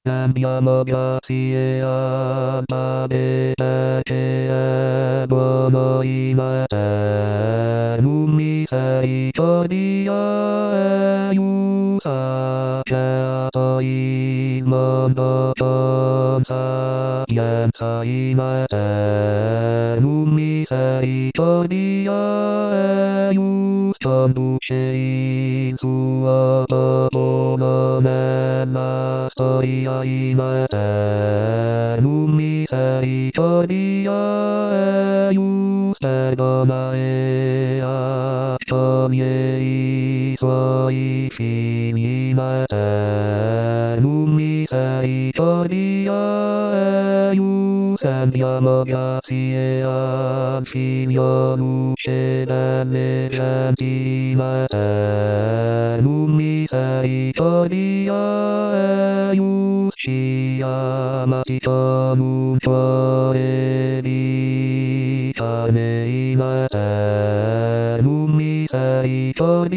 Andiamo grazie a Babetta che è buono in te. Non mi sei aiuta, creato il mondo con sapienza in te. Non mi sei conduce il suo popolo nella storia in te. Non mi sei perdona e accoglie i suoi figli in te. Non mi sei andiamo grazie al figlio luce delle genti in te. Non mi sei ci amati con un cuore di carne in te. Non mi sei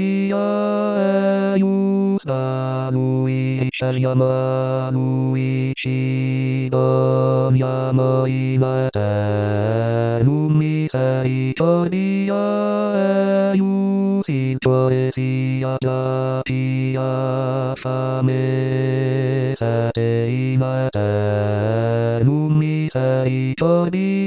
da lui scegliamo a lui ci doniamo in te. Non mi sei il cuore sia già pia fame sete in te. Non mi sei